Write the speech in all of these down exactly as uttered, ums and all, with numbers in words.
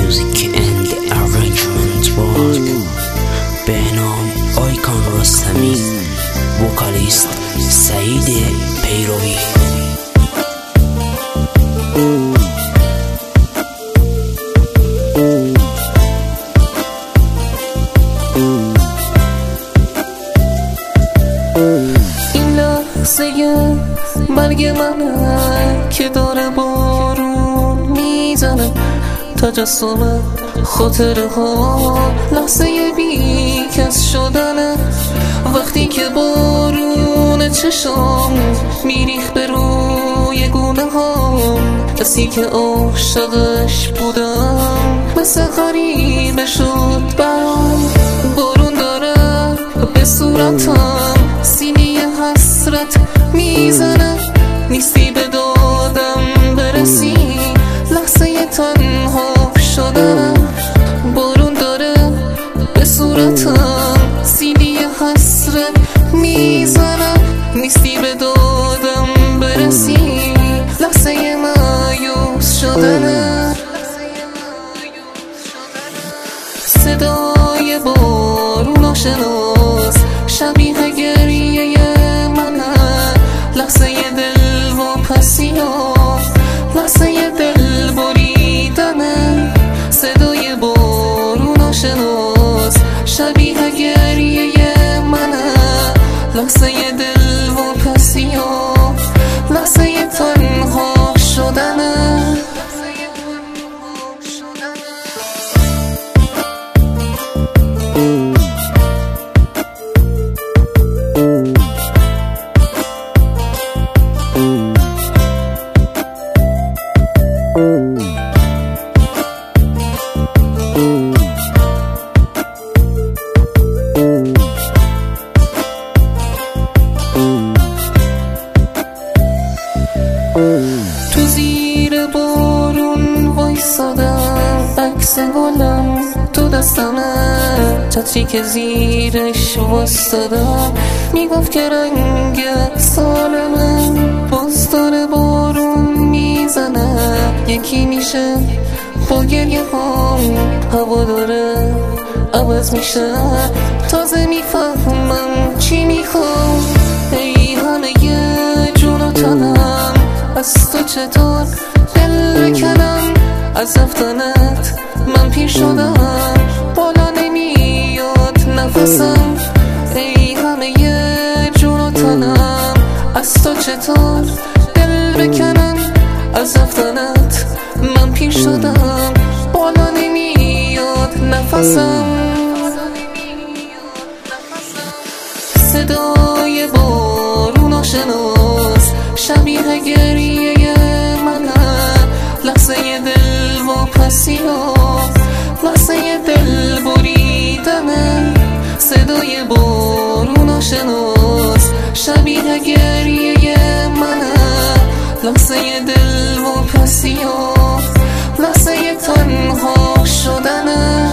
Music and arrangement work بهنام آیکان رستمی، وکالیست سعید پیروی. این لحظه مرگ منه که داره بارون میزنه، تجسم خاطره ها لحظه بی کس شدنه. وقتی که بارون چشام میریخ به روی گونه ها، کسی که عاشقش بودم مثل غریبه شد برام. بارون داره به صورتم سینه حسرت میزنه، نیستی به دادم برسی لحظه تنها شدنه. بارون داره به صورتم سینه حسرت میزنه، نیستی به دادم برسی لحظه مایوس شدنه. صدای بارون آشناس شبیه گریه منه، لحظه دل واپسی ها لحظه دل بریدنه. صدای بارون آشناس شبیه گریه منه، لحظه دل واپسی ها لحظه تنها شدنه. تو زیر بارون وایسادم، عکس گلم تو دستمه، چتری که زیرش وایسادم میگفت که رنگ سالمه. باز داره بارون میزنه، یکی میشه با گریه هام، هوا داره عوض میشه، تازه میفهمم چی میخوام. ای همه یه جون و تنم، از تو چطور دل بکنم؟ از رفتنت من پیر شدم، بالا نمیاد نفسم. ای همه یه جون و تنم، از تو چطور دل بکنم؟ از رفتنت من پیر شدم، بالا نمیاد نفسم. صدای بارون آشناس شبیه گریه منه، لحظه دل واپسی ها لحظه دل بریدنه. صدای بارون آشناس شبیه گریه منه، لحظه دل واپسی ها لحظه تنها شدنه.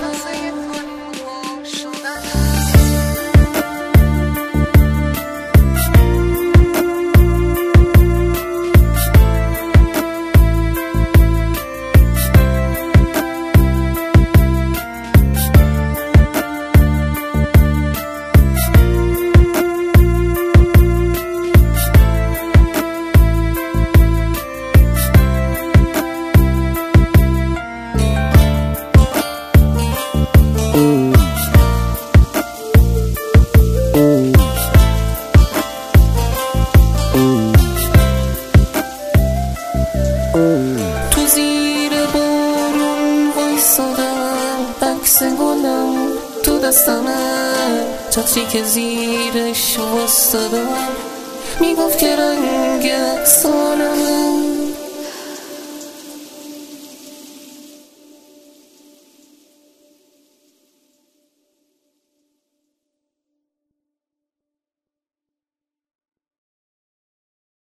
تو زیر بارون وایسادم، عکس گلم تو دستمه، چتری که زیرش وایسادم میگفت که رنگ سالمه.